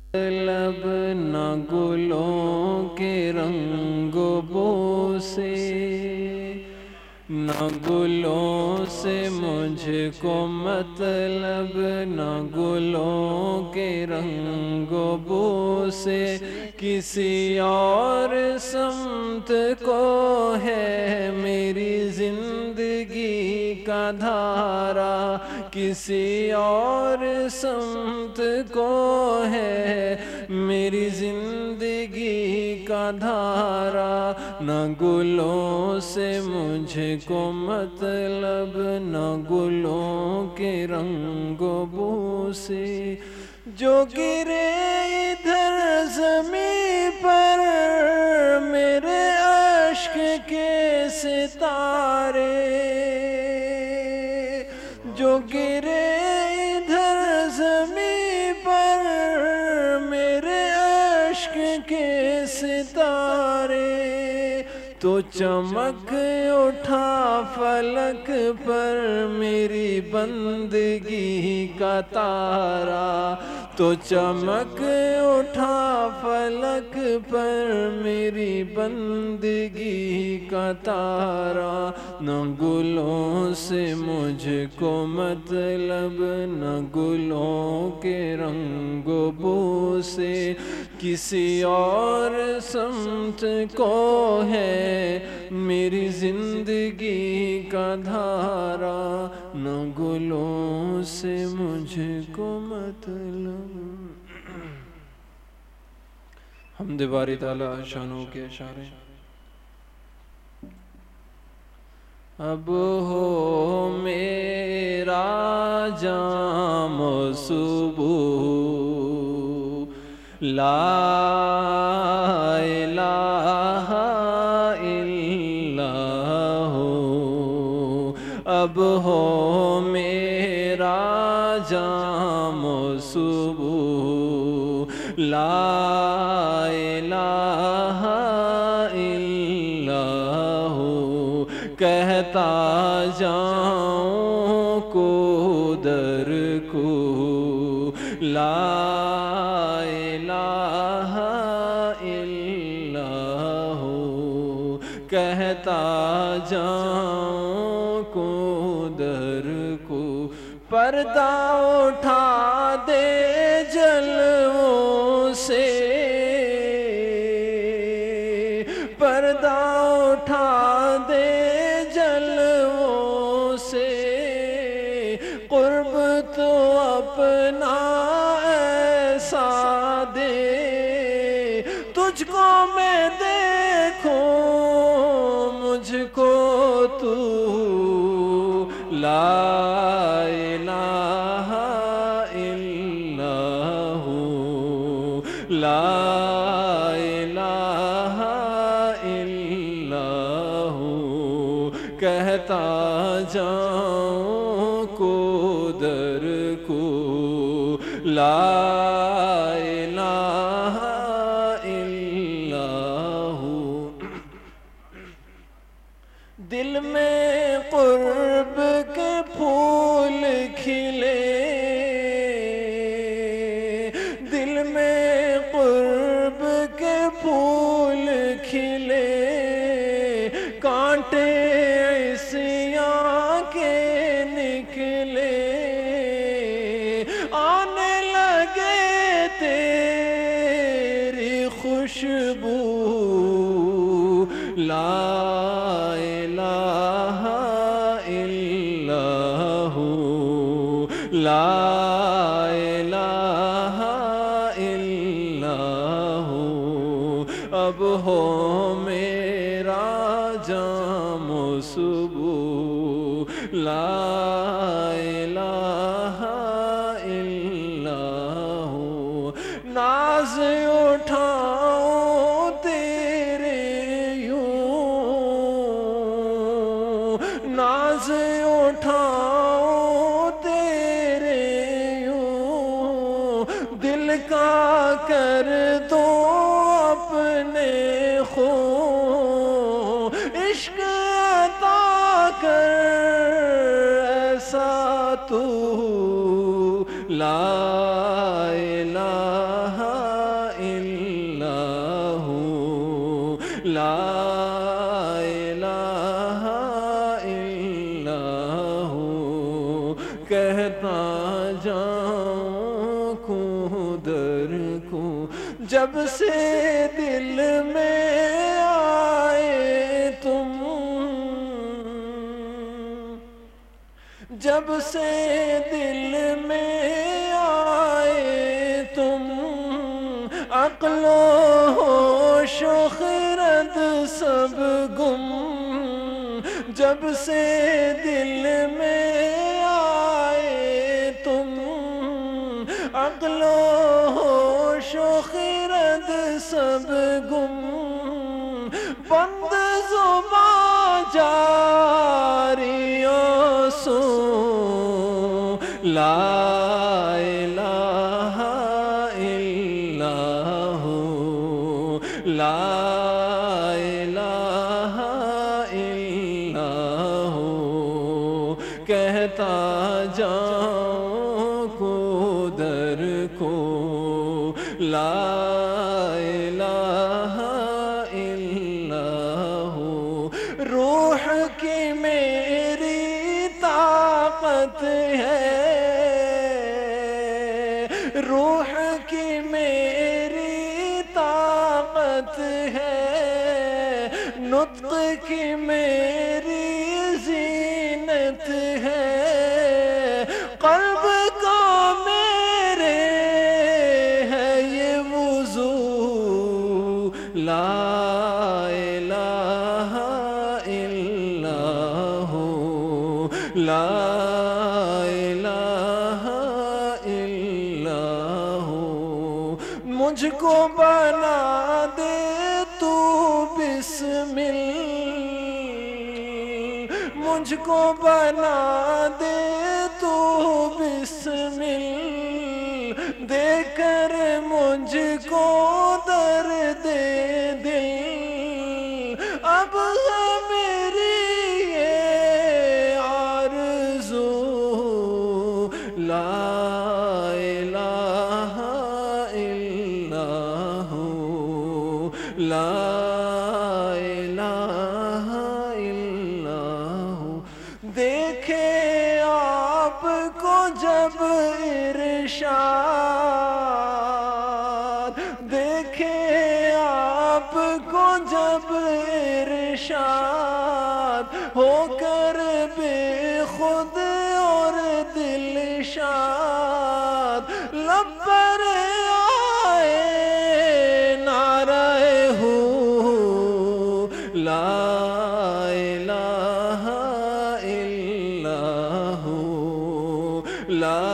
مطلب نہ گلوں کے رنگ و بو سے، نہ گلوں سے مجھ کو مطلب، نہ گلوں کے رنگ و بو سے، کسی اور سمت کو ہے میری زندگی کا دھارا، کسی اور سمت کو ہے میری زندگی کا دھارا، نہ گلوں سے مجھ کو مطلب، نہ گلوں کے رنگ و بو سے، جو گرے ادھر زمین پر میرے عشق کے ستارے، جو گرے ادھر زمین پر میرے عشق کے ستارے، تو چمک اٹھا فلک پر میری بندگی کا تارا، تو چمک اٹھا فلک پر میری بندگی کا تارا، نہ گلوں سے مجھ کو مطلب، نہ گلوں کے رنگ و بو سے، کسی اور سمت کو ہے میری زندگی کا دھارا، نہ گلوں سے مجھ کو مطلب۔ حمد باری تعالیٰ شانوں کے اشارے۔ اب ہو میرا جام صبح، لا الہ الا ہو، اب ہو میرا جام صبح، لا الہ الا ہو، کہتا جاؤں کو در کو، لا الہ الا ہو، کہتا جاؤں کو در کو، پردہ اٹھا دے جلووں سے، پردہ اٹھا دے جلووں سے، قرب تو اپنا ایسا دے، تجھ کو میں دیکھوں مجھ کو تو، لا الہ الا ہو، لا الہ الا ہو، کہتا جاؤں کو در کو، لا الہ الا ہو، دل میں قرب کے پھول کھلے، دل میں قرب کے پھول کھلے، کانٹے عصیاں کے نکلے، آنے لگے تیری خوشبو، لا الہ الا ہو، لا الہ الا ہو، اب ہو میرا جام صبح، لا الہ الا ہو، ناز اٹھاؤں تیرے یوں، ناز اٹھاؤں تیرے یوں، دل کا کر دو اپنے خوں، عشق عطا کر ایسا تو، لا الہ جب سے دل میں آئے تم، جب سے دل میں آئے تم، عقل و ہوش و خرد سب گم، جب سے دل میں آئے تم، عقل و ہوش و خرد سب گم، بند زبان جاری و سو لا الہ الا ہو، لا الہ الا ہو، کہتا جاؤں کو در کو لا الہ الا ہو، روح کی میری طاقت ہے، روح کی میری طاقت ہے، نطق کی میری زینت ہے، قلب کا میرے ہے یہ وضو، لا الہ الا ہو، لا الہ الا ہو، مجھ کو بنا دے تو بسمل، مجھ کو بنا دے تو بسمل، دے کر مجھ کو درد دل، اب ہے میری یہ آرزو، لا الہ الا ہو، لا الہ الا ہو، دیکھے آپ کو جب ارشاد، دیکھے آپ کو جب ارشاد، ہو کر بے خود اور دل شاد، لب پر آئے نعرہ ہو، لا الہ الا ہو، لا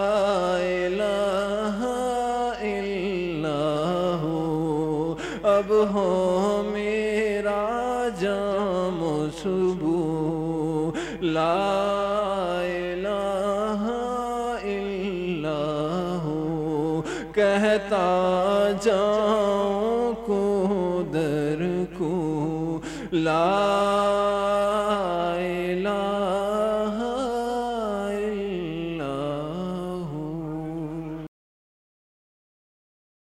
الہ الا ہو، اب ہو میرا جام و صبح، لا الہ الا ہو، کہتا جاؤں کو در کو لا